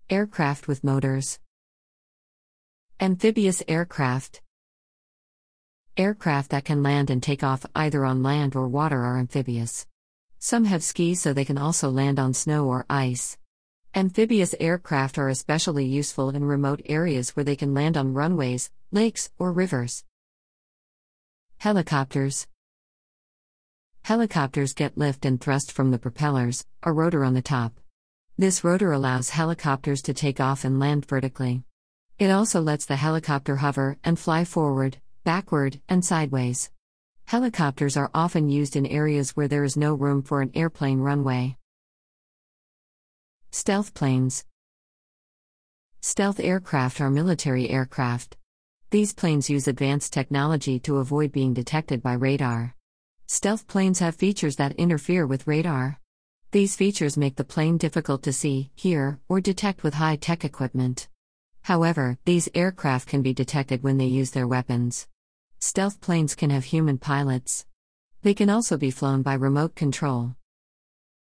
Aircraft with motors. Amphibious aircraft. Aircraft that can land and take off either on land or water are amphibious. Some have skis so they can also land on snow or ice. Amphibious aircraft are especially useful in remote areas where they can land on runways, lakes, or rivers. Helicopters. Helicopters get lift and thrust from the propellers, a rotor on the top. This rotor allows helicopters to take off and land vertically. It also lets the helicopter hover and fly forward, backward, and sideways. Helicopters are often used in areas where there is no room for an airplane runway. Stealth planes. Stealth aircraft are military aircraft. These planes use advanced technology to avoid being detected by radar. Stealth planes have features that interfere with radar. These features make the plane difficult to see, hear, or detect with high-tech equipment. However, these aircraft can be detected when they use their weapons. Stealth planes can have human pilots. They can also be flown by remote control.